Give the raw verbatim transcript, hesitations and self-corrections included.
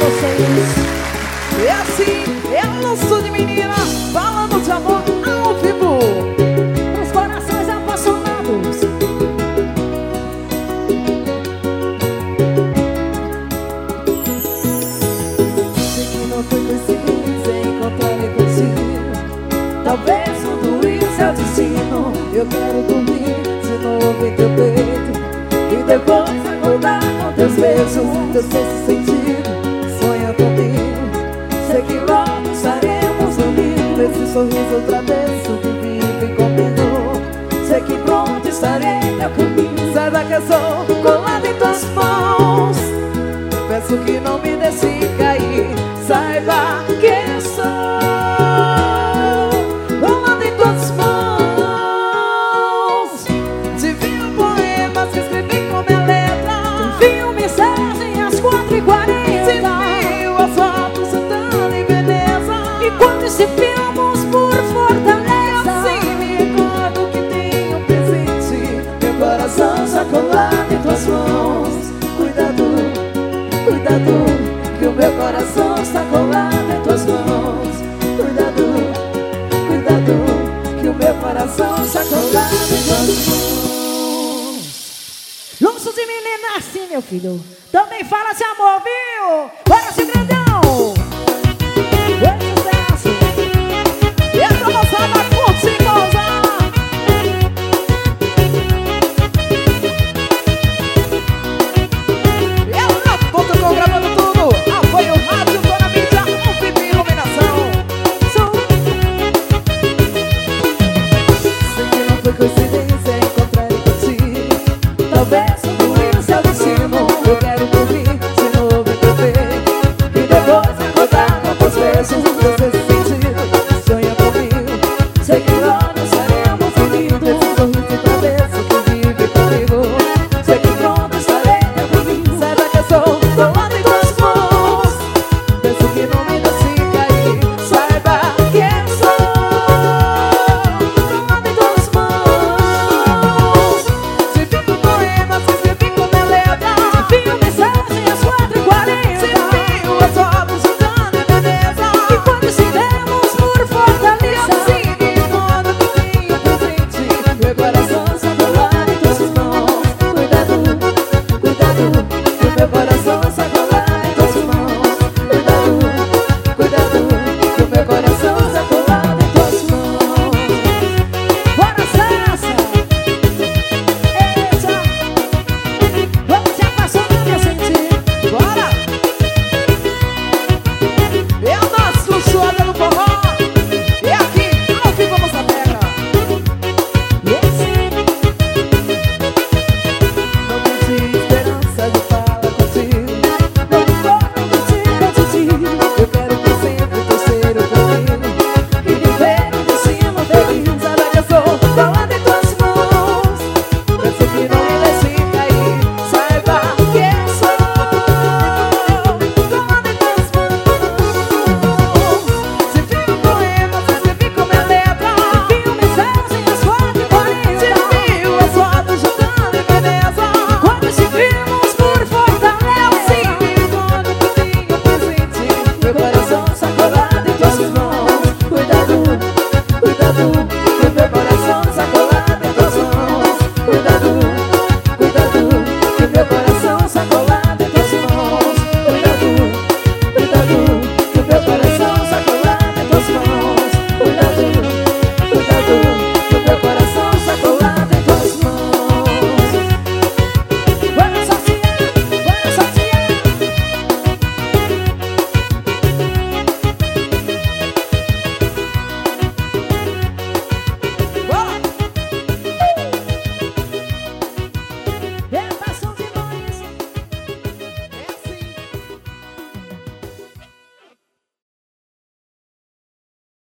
vocês. É assim, é um lanço de menina, falando de amor ao vivo, os corações apaixonados. Sei que não foi coincidência encontrar-me contigo. Talvez tudo isso é o destino. Eu quero dormir de novo em teu peito e depois acordar com teus beijos, teus sexto sentido, sonha comigo. Sei que logo estaremos unidos, esse sorriso travesso que vive comigo. Sei que pronto estarei meu caminho. Saiba que eu sou colado em tuas mãos, peço que não me deixe cair. Saiba que eu sou colado em tuas mãos. Te envio poemas que escrevi com minha letra, te envio mensagem às quatro e quarenta. te envio as fotos Santana e Veneza, E quando estivemos por Fortaleza, assim me recordo que tenho um presente. Meu coração está colado em tuas mãos. Cuidado, cuidado, que o meu coração está colado em tuas mãos. Cuidado, cuidado, que o meu coração está colado em tuas mãos. lanço de menina assim, meu filho. Também fala de amor, viu? Bora, se grandão! Grande sucesso! E essa moçada curte gozar. E ela na ponta com gravando tudo. Apoio rádio, toda a mídia, um V I P iluminação. Sei que não foi coincidência encontrar contigo. Talvez